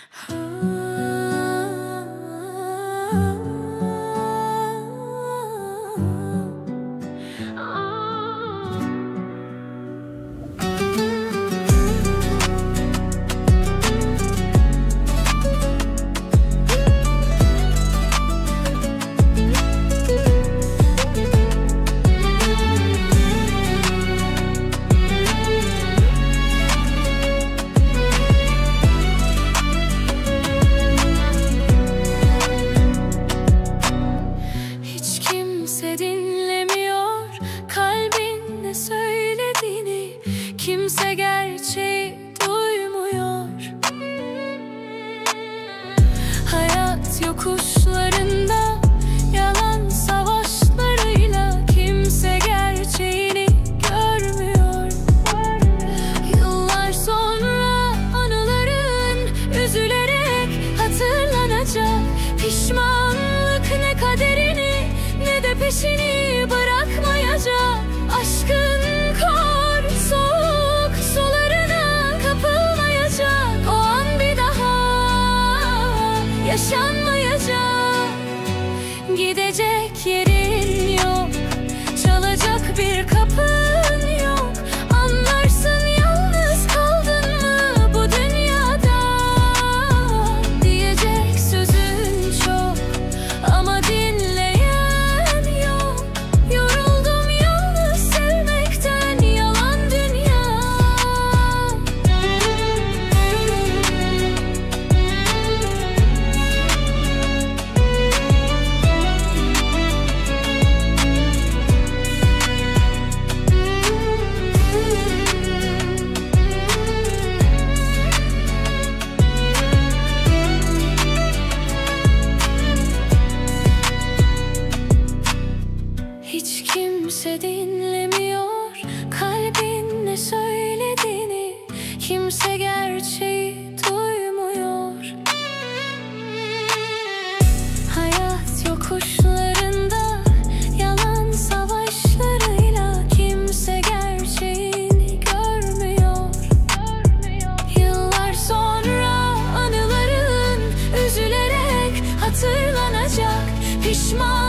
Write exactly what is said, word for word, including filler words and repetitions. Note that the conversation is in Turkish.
Dinlemiyor kalbin ne söylediğini, kimse gerçeği duymuyor. Hayat yokuşlarında yalan savaşlarıyla kimse gerçeğini görmüyor. Yıllar sonra anıların üzülerek hatırlanacak. Pişmanlık ne kaderini ne de peşini bırakmayacak. Aşkın kor soğuk sularına kapılmayacak. O an bir daha yaşanmayacak. Gidecek yerin yok, çalacak bir kapın yok. Anlarsın yalnız kaldın mı bu dünyada. Diyecek sözün çok ama dinle. Hiç kimse dinlemiyor kalbin ne söylediğini, kimse gerçeği duymuyor. Hayat yokuşlarında yalan savaşlarıyla kimse gerçeğini görmüyor. Yıllar sonra anıların üzülerek hatırlanacak. Pişman